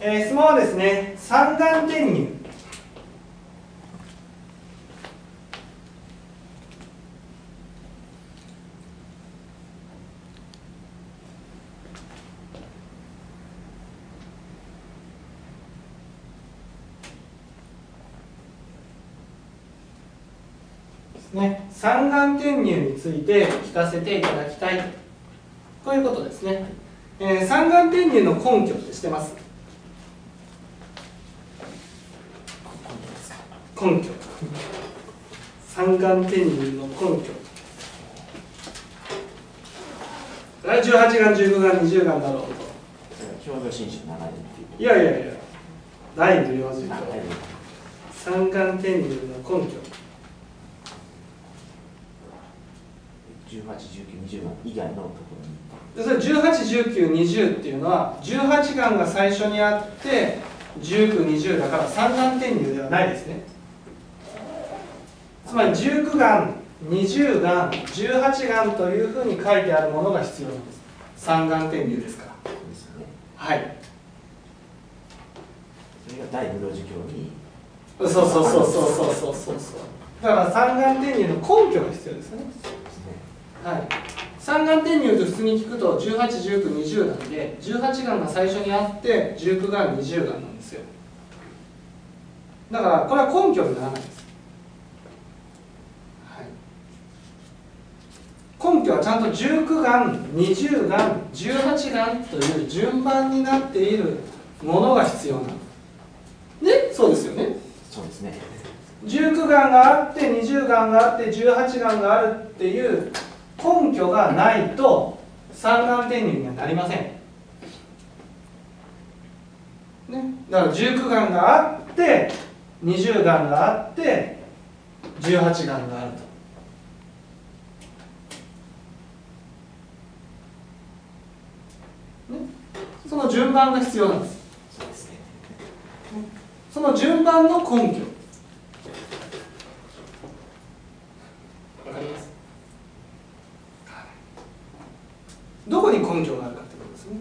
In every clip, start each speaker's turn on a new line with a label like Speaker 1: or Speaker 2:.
Speaker 1: 質問はですね、三眼転入。三眼転入について聞かせていただきたいということですね。三眼転入の根拠って知ってます？根拠。三眼転入の根拠。18眼、19眼、20眼だろうと。
Speaker 2: 表情真摯の流れっていう。
Speaker 1: いやいやいや、第二の領事と三眼転入の根拠。
Speaker 2: 18、19、20眼以外のところに。
Speaker 1: それ18、19、20っていうのは18眼が最初にあって19、20だから三眼転入ではないですね。つまり19眼、20眼、18眼というふうに書いてあるものが必要なんです。三眼転入ですから。
Speaker 2: そうですよね。
Speaker 1: はい。
Speaker 2: それが第二領事教に。
Speaker 1: そうそうそうそうそうそう。だから三眼転入の根拠が必要ですよね。はい、三眼転入と普通に聞くと18、19、20なんで18眼が最初にあって19眼、20眼なんですよ。だからこれは根拠にならないです、はい、根拠はちゃんと19眼、20眼、18眼という順番になっているものが必要なのね。そうですよね。
Speaker 2: そうですね。
Speaker 1: 19眼があって20眼があって18眼があるっていう根拠がないと三眼転入にはなりません、ね、だから19眼があって20眼があって18眼があると、ね、その順番が必要なんです。
Speaker 2: そうですね。
Speaker 1: その順番の根拠わかります？どこに根拠があるかということですね。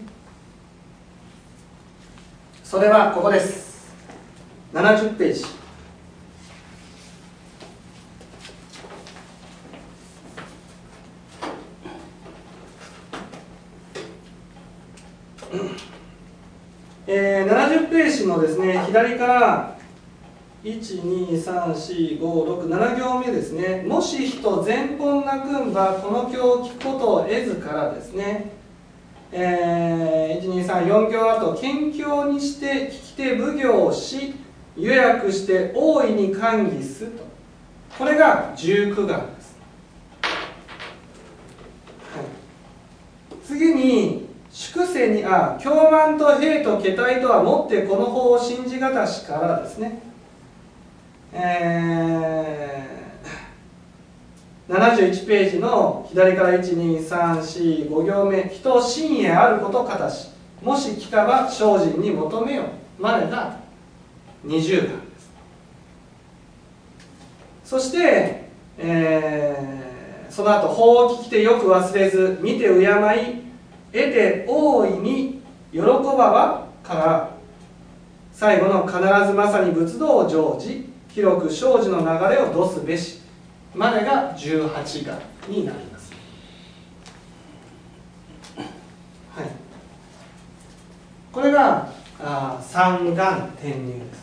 Speaker 1: それはここです。70ページ。70ページのですね、左から1、2、3、4、5、6、7行目ですね。もし人前本なくんばこの経を聞くことを得ずからですね、1、2、3、4行後、謙虚にして聞き手奉行をし、予約して大いに歓喜すと。これが19眼です。はい、次に、粛世に、経満と兵と化体とはもってこの法を信じがたしからですね、71ページの左から1、2、3、4、5行目、人真へあることかたし、もし聞かば精進に求めよまでが20眼です。そして、その後、法を聞きてよく忘れず、見て敬い、得て大いに喜ばばから、最後の必ずまさに仏道を成就、広く生じの流れをどすべしまでが18眼になります。はい、これが三眼転入です、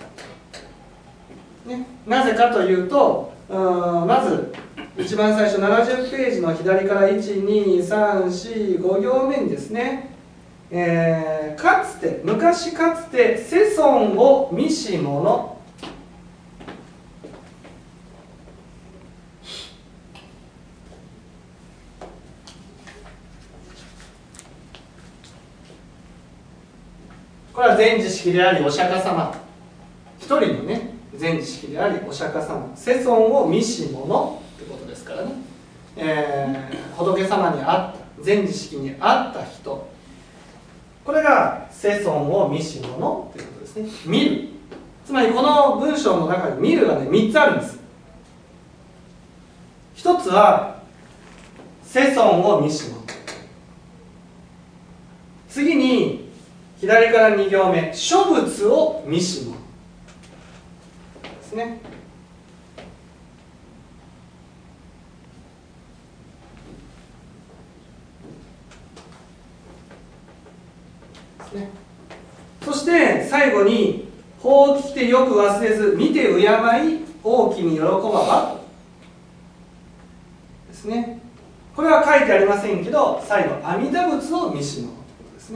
Speaker 1: ね。なぜかというと、まず一番最初70ページの左から1、2、3、4、5行目にですね、かつて昔かつて世尊を見し者、これは前知識でありお釈迦様、一人のね前知識でありお釈迦様、世尊を見し者ってことですからね、仏様に会った前知識に会った人、これが世尊を見し者ということですね。見る、つまりこの文章の中に見るがね3つあるんです。一つは世尊を見し者、次に左から2行目、諸物を見し者ですね。そして最後に、法を聞きてよく忘れず、見て敬い、大きに喜ばばですね。これは書いてありませんけど、最後、阿弥陀仏を見し者ということですね。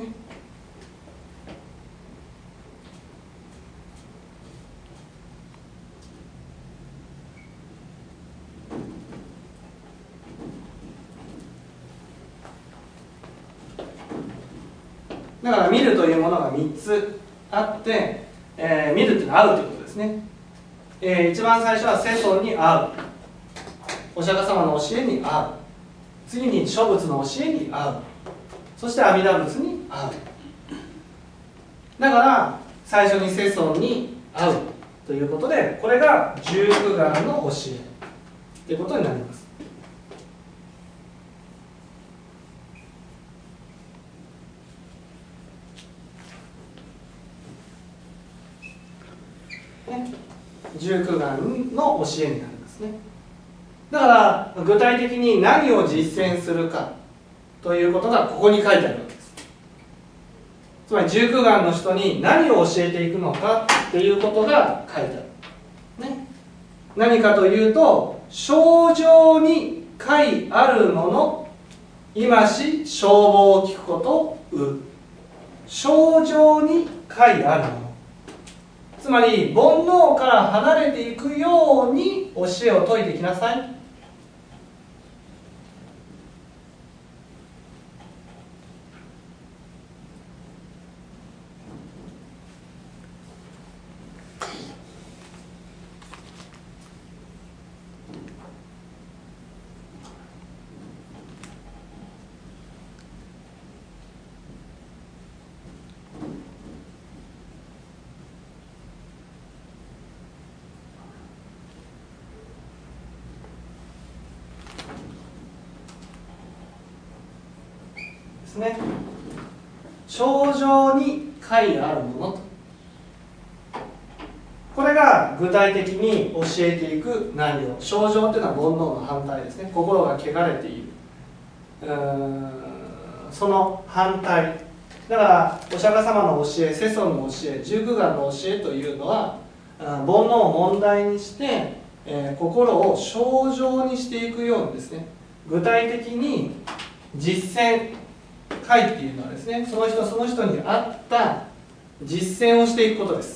Speaker 1: だから見るというものが3つあって、見るというのは会うということですね。一番最初は世尊に会う、お釈迦様の教えに会う、次に諸仏の教えに会う、そして阿弥陀仏に会う。だから最初に世尊に会うということで、これが十九願の教えということになります。十九願の教えになりますね。だから具体的に何を実践するかということがここに書いてあるわけです。つまり十九願の人に何を教えていくのかっていうことが書いてある、ね、何かというと、正常に解あるもの、今し消防を聞くことう。正常に解あるもの、つまり煩悩から離れていくように教えを説いていきなさい。ね、正常に解あるものと、これが具体的に教えていく内容。正常というのは煩悩の反対ですね。心が汚れている、その反対だから、お釈迦様の教え、世尊の教え、十九願の教えというのは、煩悩を問題にして、心を正常にしていくようにですね、具体的に実践解っていうのはですね、その人その人に合った実践をしていくことです、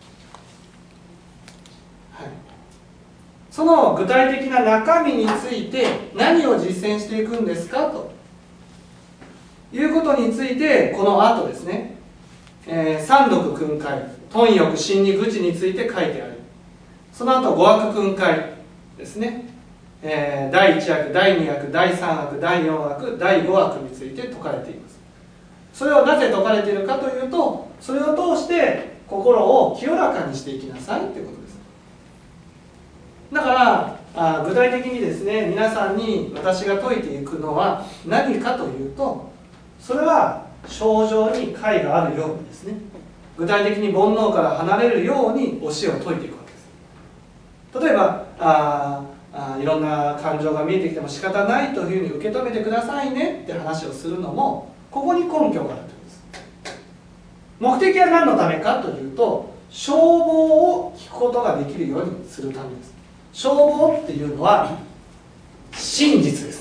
Speaker 1: はい、その具体的な中身について何を実践していくんですかということについて、この後ですね、三毒訓戒、貪欲真理愚痴について書いてある。その後五悪訓戒ですね、第1悪、第2悪、第3悪、第4悪、第5悪について説かれています。それをなぜ説かれているかというと、それを通して心を清らかにしていきなさいということです。だから具体的にですね、皆さんに私が説いていくのは何かというと、それは正常に解があるようにですね、具体的に煩悩から離れるように教えを説いていくわけです。例えばいろんな感情が見えてきても仕方ないというふうに受け止めてくださいねって話をするのも、ここに根拠があるということです。目的は何のためかというと、消防を聞くことができるようにするためです。消防っていうのは真実です。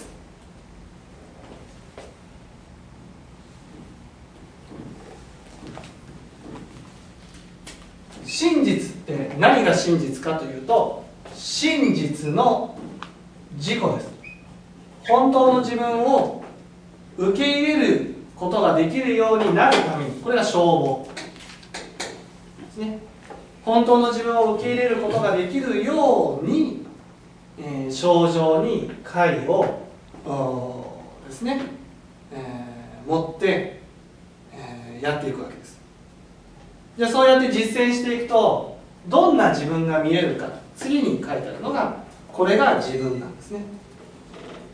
Speaker 1: 真実って何が真実かというと、真実の自己です。本当の自分を受け入れることができるようになるために、これが消防ですね。本当の自分を受け入れることができるように、正常に解をですね、持って、やっていくわけです。じゃあそうやって実践していくと、どんな自分が見えるか、次に書いてあるのが、これが自分なんですね。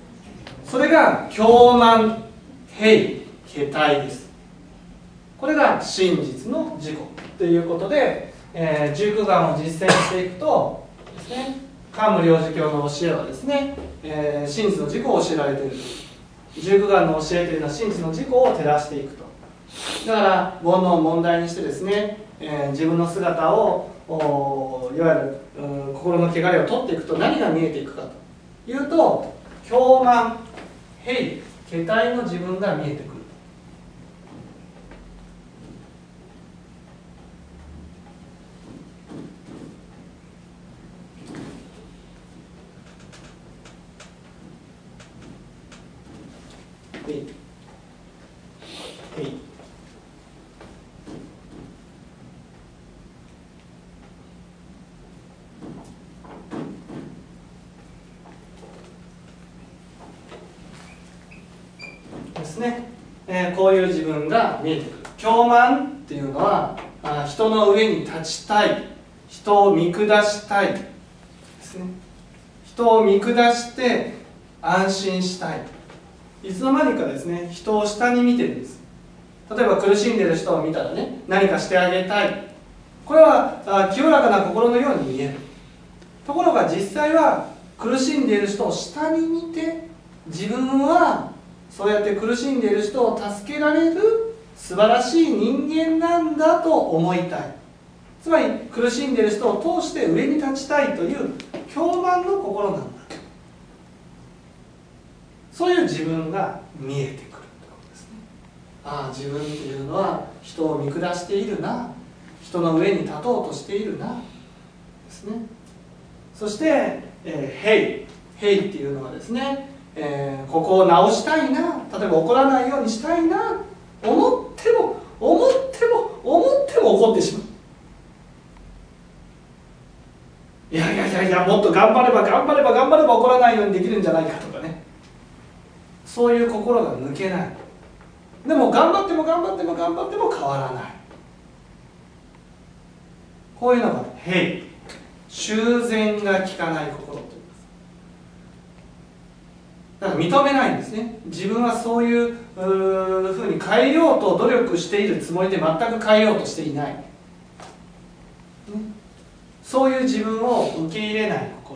Speaker 1: それが狂慢平下体です。これがが真実の自己ということで、19願を実践していくとですね、桓武領事教の教えはですね、真実の自己を教えられている。19願の教えというのは真実の自己を照らしていくと。だから煩悩を問題にしてですね、自分の姿をいわゆる心の汚れを取っていくと何が見えていくかというと、狂慢、弊、懈怠の自分が見えてくる。ですね、こういう自分が見えてくる。狂慢っていうのは人の上に立ちたい、人を見下したいですね。人を見下して安心したい。いつの間にかですね、人を下に見てるんです。例えば苦しんでいる人を見たらね、何かしてあげたい。これは清らかな心のように見える。ところが実際は苦しんでいる人を下に見て、自分はそうやって苦しんでいる人を助けられる素晴らしい人間なんだと思いたい。つまり苦しんでいる人を通して上に立ちたいという狂慢の心なんだ。そういう自分が見えてくるってことですね。ああ、自分っていうのは人を見下しているな、人の上に立とうとしているなですね。そして弊っていうのはですね、ここを直したいな、例えば怒らないようにしたいな、思っても怒ってしまう。いやもっと頑張れば怒らないようにできるんじゃないかとかね、そういう心が抜けない。でも頑張っても変わらない。こういうのが弊、修繕が効かない心と言います。だから認めないんですね。自分はそういうふうに変えようと努力しているつもりで全く変えようとしていない、ね、そういう自分を受け入れない心、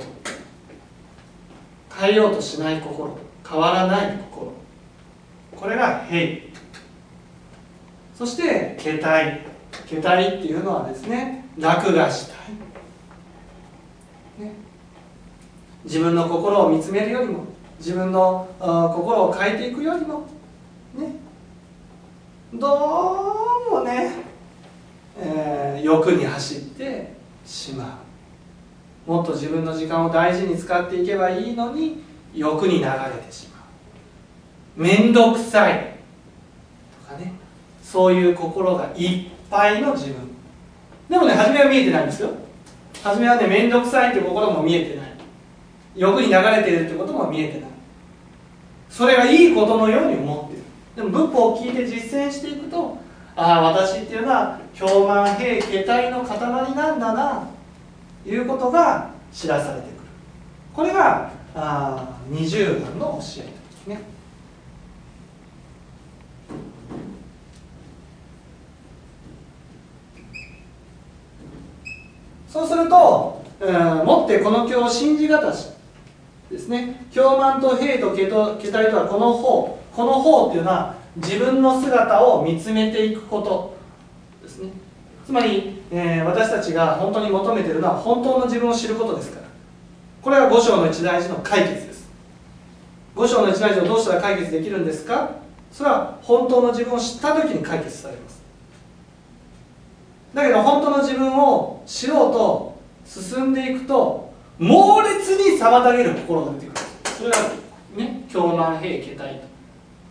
Speaker 1: 変えようとしない心、変わらない心、これが弊。そして懈怠っていうのはですね、楽がしたい、ね、自分の心を見つめるよりも、自分の心を変えていくよりもね、どうもね、欲に走ってしまう。もっと自分の時間を大事に使っていけばいいのに欲に流れてしまう。面倒くさいとかね、そういう心がいっぱいの自分。でもね、初めは見えてないんですよ。初めはね、面倒くさいという心も見えてない、欲に流れているということも見えてない。それがいいことのように思っている。でも仏法を聞いて実践していくと、ああ、私っていうのは狂慢弊懈怠の塊なんだなということが知らされてくる。これが20願の教えですね。そうすると、もってこの経を信じがたしですね。狂慢と弊と懈怠とはこの方っていうのは自分の姿を見つめていくことですね。つまり、私たちが本当に求めているのは本当の自分を知ることですから、これは五章の一大事の解決です。五章の一大事をどうしたら解決できるんですか。それは本当の自分を知った時に解決されます。だけど本当の自分を知ろうと進んでいくと、猛烈に妨げる心が出てくる。それがね、狂慢弊懈怠と。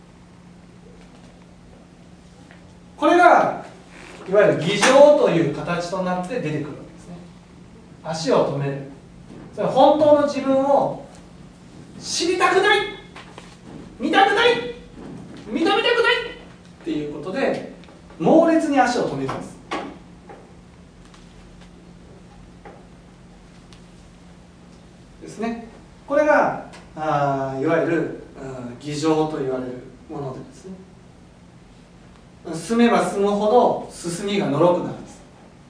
Speaker 1: これがいわゆる偽情という形となって出てくるわけですね。足を止める。それは本当の自分を知りたくない、見たくない、認めたくないっていうことで猛烈に足を止めるんです。ですね。これがいわゆる偽情と言われるものでですね、 進めば進むほど進みがのろくなるんです。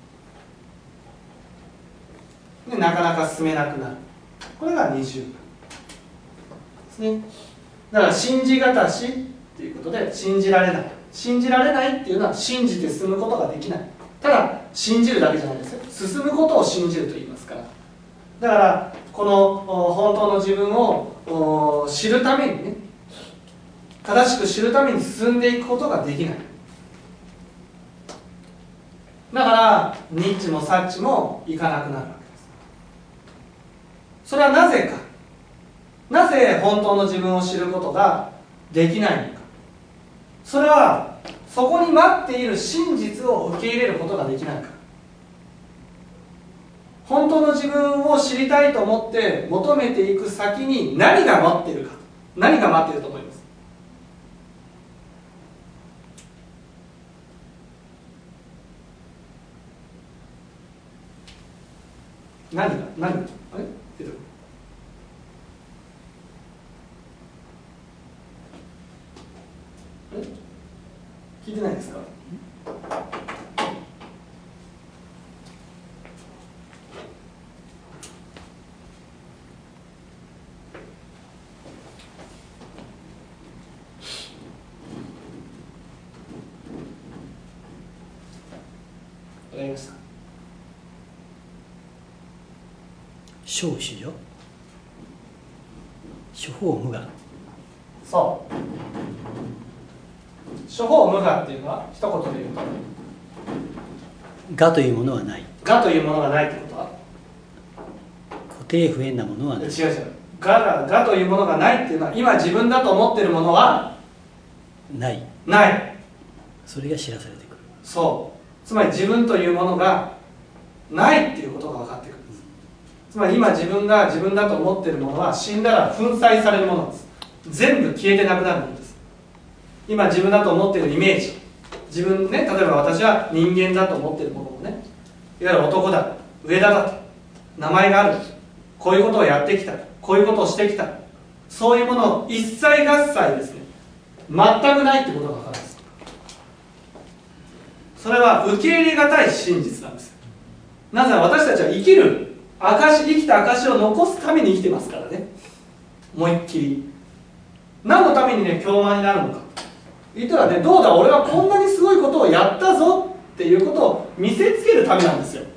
Speaker 1: でなかなか進めなくなる。これが二重ですね。だから信じがたしっていうことで信じられない。信じられないっていうのは信じて進むことができない。ただ信じるだけじゃないですよ。進むことを信じると言いますから。だからこの本当の自分を知るためにね、正しく知るために進んでいくことができない。だからニッチもサッチもいかなくなるわけです。それはなぜか。なぜ本当の自分を知ることができないのか。それはそこに待っている真実を受け入れることができないから。本当の自分を知りたいと思って求めていく先に何が待っているか。何が待っていると思います？何があれ聞いてないですか？わかりました。
Speaker 3: 小主よ諸法無我。
Speaker 1: そう。諸法無我っていうのは一言で言うと
Speaker 3: 我というものはない。
Speaker 1: 我というものがないってことは
Speaker 3: 固定不変なものはない。
Speaker 1: 違う。我というものがないっていうのは今自分だと思っているものは
Speaker 3: ない。 それが知らされてくる。
Speaker 1: そう。つまり自分というものがないっていうことが分かってくるんです。つまり今自分が自分だと思っているものは死んだら粉砕されるものです。全部消えてなくなるものです。今自分だと思っているイメージ、自分ね、例えば私は人間だと思っているものをね、いわゆる男だ、上田だと名前がある、こういうことをやってきた、こういうことをしてきた、そういうものを一切合切ですね、全くないってことが分かるんです。それは受け入れがたい真実なんです。なぜなら私たちは生きた証を残すために生きてますからね。思いっきり何のためにね、共満になるのか言ったらね、どうだ俺はこんなにすごいことをやったぞっていうことを見せつけるためなんですよ。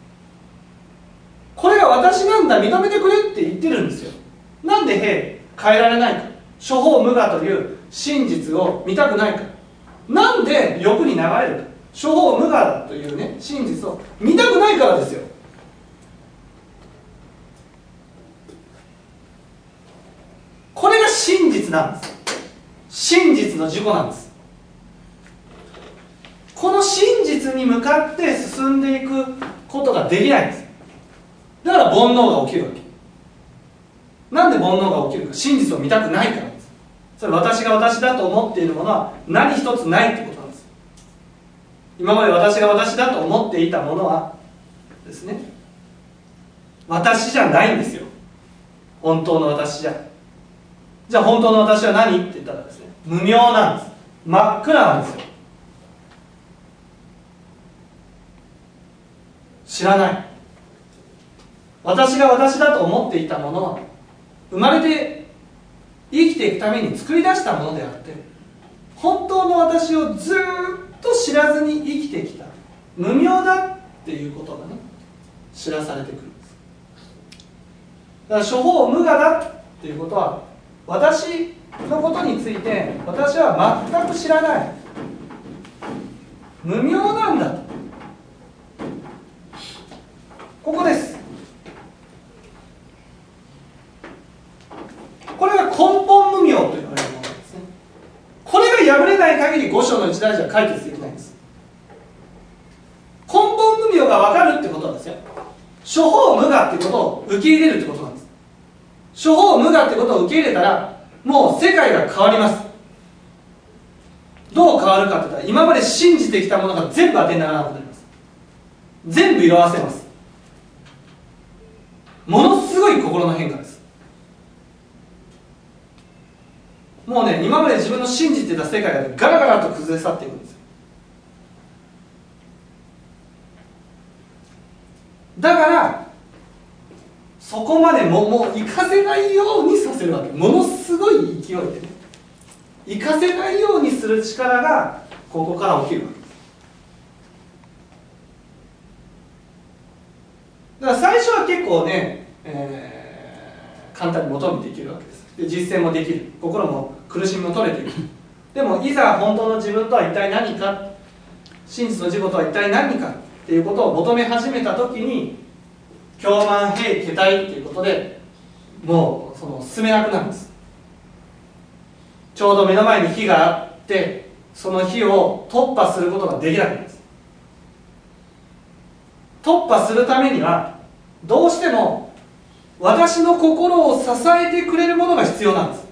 Speaker 1: これが私なんだ、認めてくれって言ってるんですよ。なんで変えられないか。諸法無我という真実を見たくないか。なんで欲に流れるか。諸法無我だというね、真実を見たくないからですよ。これが真実なんです。真実の自己なんです。この真実に向かって進んでいくことができないんです。だから煩悩が起きるわけ。なんで煩悩が起きるか。真実を見たくないからです。それ私が私だと思っているものは何一つないってことなんです。今まで私が私だと思っていたものはですね、私じゃないんですよ。本当の私じゃ。じゃあ本当の私は何って言ったらですね、無明なんです。真っ暗なんですよ。知らない。私が私だと思っていたものは生まれて生きていくために作り出したものであって、本当の私をずっと知らずに生きてきた無明だっていうことがね、知らされてくるんです。だから諸法無我だっていうことは、私のことについて私は全く知らない、無明なんだと。ここです。これが根本無明と言われるものですね。これが破れない限り五章の一大事は解決できないんです。根本無明が分かるってことはですよ、諸法無我ってことを受け入れるってことなんです。諸法無我ってことを受け入れたら、もう世界が変わります。どう変わるかって言ったら、今まで信じてきたものが全部当てにならなくなります。全部色あせます。ものすごい心の変化です。もうね、今まで自分の信じてた世界がガラガラと崩れ去っていくんですよ。 だからそこまでもう行かせないようにさせるわけ。ものすごい勢いでね、行かせないようにする力がここから起きるわけです。だから最初は結構ね、簡単に求めていけるわけです。で実践もできる、心も苦しみも取れている。でもいざ本当の自分とは一体何か、真実の自己とは一体何かっていうことを求め始めた時に、狂慢平下体っていうことでもう進めなくなるんです。ちょうど目の前に火があって、その火を突破することができなくなるんです。突破するためにはどうしても私の心を支えてくれるものが必要なんです。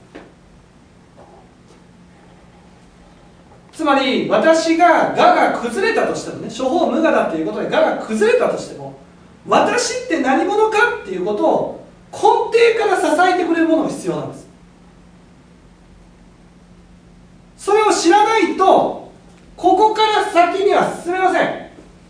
Speaker 1: つまり私が我が崩れたとしてもね、諸法無我だっていうことで我が崩れたとしても、私って何者かっていうことを根底から支えてくれるものが必要なんです。それを知らないとここから先には進めません。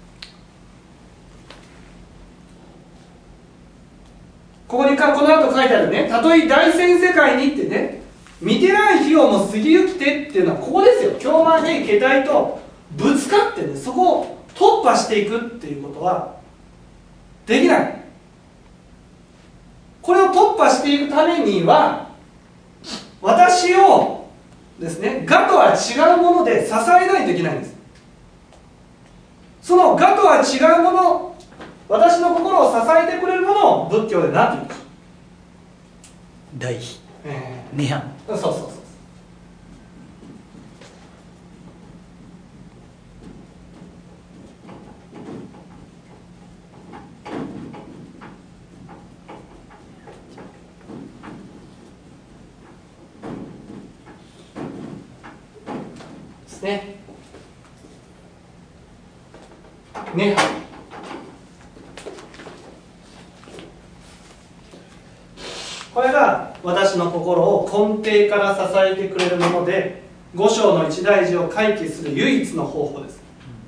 Speaker 1: ここの後書いてあるね、たとえ大千世界にってね、見てない費用も過ぎゆきてっていうのはここですよ。狂慢平下体とぶつかってね、そこを突破していくっていうことはできない。これを突破していくためには、私をですね、我とは違うもので支えないといけないんです。その我とは違うもの、私の心を支えてくれるものを仏教で何て言うか、
Speaker 3: 大悲、涅槃。
Speaker 1: そうそうそう。ですね。涅槃。これが私の心を根底から支えてくれるもので、五章の一大事を解決する唯一の方法です。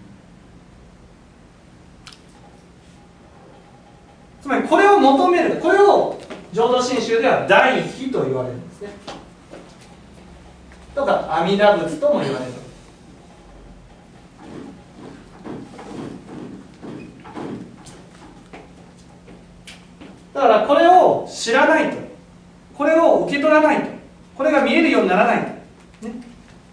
Speaker 1: つまりこれを求める、これを浄土真宗では大悲と言われるんですね。とか阿弥陀仏とも言われる。だからこれを知らないと、これを受け取らないと、これが見えるようにならないと、ね、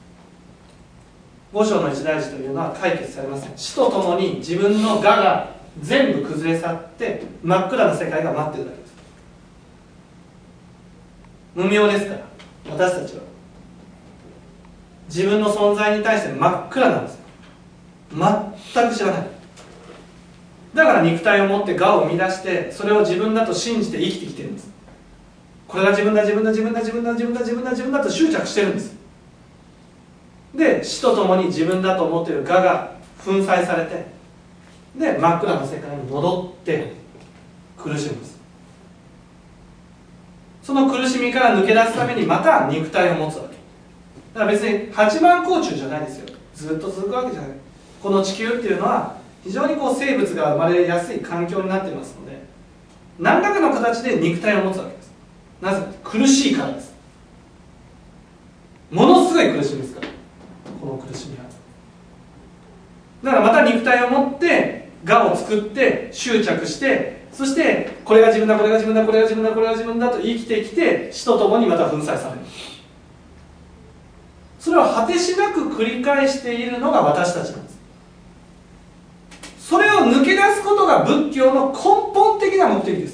Speaker 1: 五章の一大事というのは解決されません。死とともに自分の我が全部崩れ去って真っ暗な世界が待っているだけです。無明ですから、私たちは自分の存在に対して真っ暗なんですよ。全く知らない。だから肉体を持って我を生み出して、それを自分だと信じて生きてきてるんです。これが自分だ、自分だ、自分だ、自分だ、自分だ、自分だ、自分だと執着してるんです。で、死とともに自分だと思っている我が粉砕されて、で真っ暗な世界に戻って苦しむんです。その苦しみから抜け出すためにまた肉体を持つわけだから、別に八幡甲冑じゃないですよ。ずっと続くわけじゃない。この地球っていうのは非常に生物が生まれやすい環境になっていますので、何らかの形で肉体を持つわけです。なぜ苦しいからです。ものすごい苦しみですから、この苦しみは。だからまた肉体を持って我を作って執着して、そしてこれが自分だ、これが自分だ、これが自分だ、これが自分だと生きてきて、死とともにまた粉砕される。それを果てしなく繰り返しているのが私たちなんです。それを抜け出すことが仏教の根本的な目的です。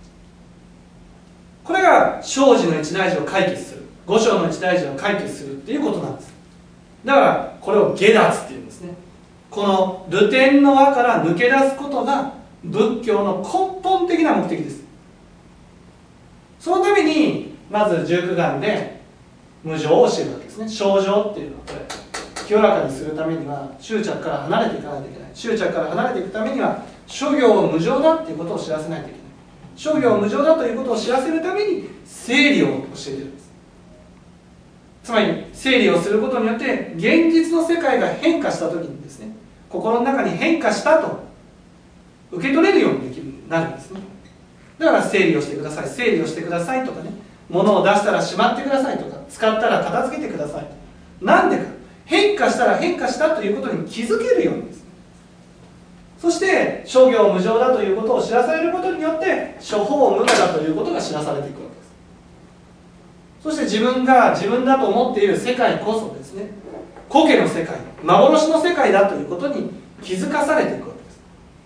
Speaker 1: これが生死の一大事を解決する、五章の一大事を解決するっていうことなんです。だからこれを解脱っていうんですね。この流転の輪から抜け出すことが仏教の根本的な目的です。そのためにまず十九願で無常を教えるわけですね。正常っていうのはこれ、清らかにするためには執着から離れていかないといけない。執着から離れていくためには諸行無常だっていうことを知らせないといけない。諸行無常だということを知らせるために整理を教えているんです。つまり整理をすることによって現実の世界が変化した時にですね、心の中に変化したと受け取れるようになるんですね。だから整理をしてください、整理をしてくださいとかね、物を出したらしまってくださいとか、使ったら片付けてください。なんでか、変化したら変化したということに気づけるようにです。そして諸行無常だということを知らされることによって諸法無我だということが知らされていくわけです。そして自分が自分だと思っている世界こそですね、古家の世界、幻の世界だということに気づかされていくわけです。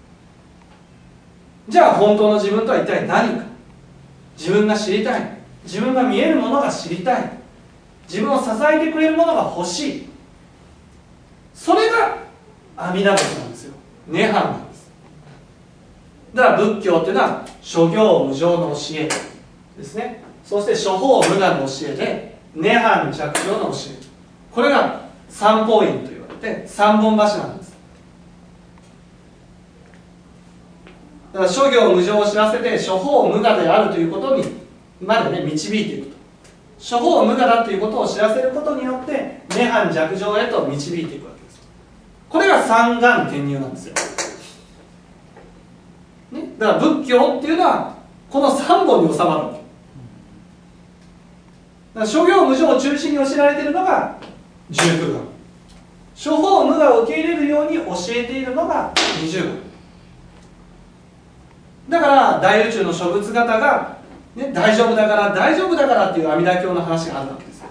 Speaker 1: じゃあ本当の自分とは一体何か。自分が知りたい、自分が見えるものが知りたい、自分を支えてくれるものが欲しい、それが阿弥陀仏なんですよ。涅槃なんです。だから仏教っていうのは諸行無常の教えですね。そして諸法無我の教えで涅槃寂情の教え、これが三法院と言われて三本柱なんです。だから諸行無常を知らせて諸法無我であるということにまでね導いていくと、諸法無我だということを知らせることによって涅槃寂情へと導いていくわけです。これが三眼転入なんですよ、ね、だから仏教っていうのはこの三本に収まるわけだから諸行無常を中心に教えられているのが十九眼、諸法無我を受け入れるように教えているのが二十眼だから、大宇宙の諸仏方が、ね、大丈夫だから大丈夫だからっていう阿弥陀経の話があるわけですよ。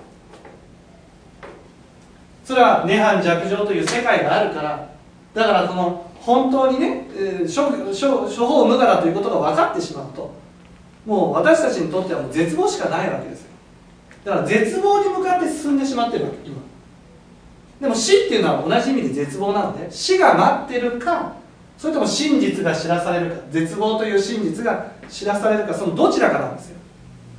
Speaker 1: それは涅槃寂情という世界があるから、だからその本当にね、諸法無我だということが分かってしまうと、もう私たちにとってはもう絶望しかないわけですよ。だから絶望に向かって進んでしまってるわけ今。でも死っていうのは同じ意味で絶望なので、死が待ってるか、それとも真実が知らされるか、絶望という真実が知らされるか、そのどちらかなんですよ。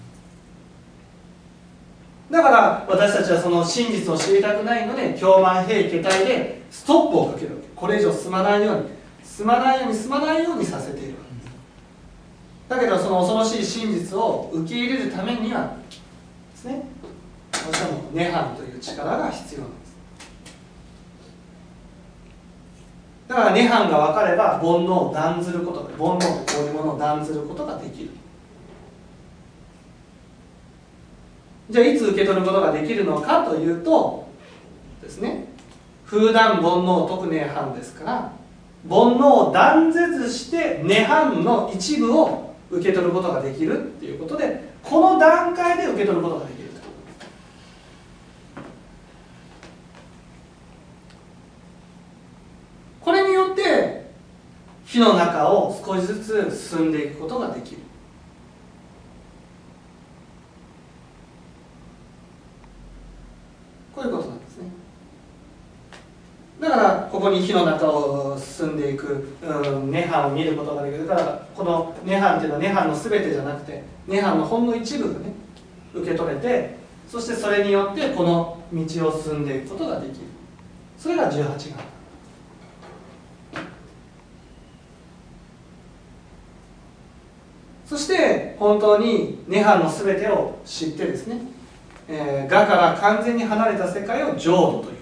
Speaker 1: だから私たちはその真実を知りたくないので狂慢平家体でストップをかけるわけ。これ以上進まないように進まないように進まないようにさせているわけです。だけどその恐ろしい真実を受け入れるためにはですね、どうしても涅槃という力が必要なんです。だから涅煩が分かれば煩悩を断ずることが、煩悩とこういうものを断ずることができる。じゃあいつ受け取ることができるのかというとですね、風断煩悩特涅槃ですから、煩悩を断絶して涅槃の一部を受け取ることができるっていうことで、この段階で受け取ることができる。これによって火の中を少しずつ進んでいくことができる。こういうことなんですね。だからここに火の中を進んでいく涅槃を見ることができる。だからこの涅槃っていうのは涅槃の全てじゃなくて、涅槃のほんの一部がね受け取れて、そしてそれによってこの道を進んでいくことができる。それが18眼。そして本当に涅槃の全てを知ってですね、我から完全に離れた世界を浄土というわけです、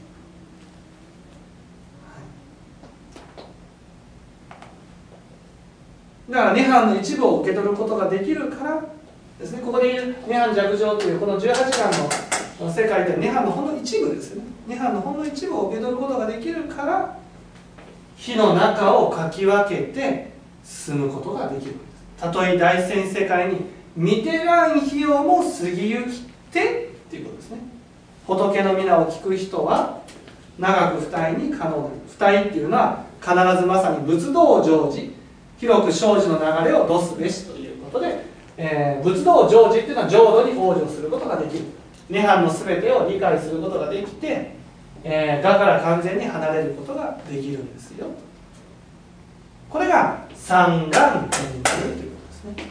Speaker 1: だから涅槃の一部を受け取ることができるからですね、ここでいう涅槃寂情というこの18眼の世界では涅槃のほんの一部ですよね。涅槃のほんの一部を受け取ることができるから、火の中をかき分けて進むことができるんです。たとえ大千世界に見てらん費用も過ぎゆきてっていうことですね。仏の皆を聞く人は長く不退に可能なり、不退っていうのは必ずまさに仏道成就、広く生じの流れを度すべしということで、仏道成就っていうのは浄土に往生することができる。涅槃の全てを理解することができて、我から完全に離れることができるんですよ。これが三眼転入ということですね。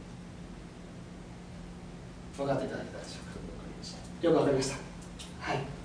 Speaker 1: 分かっていただけたでしょうか。よく分かりました。はい。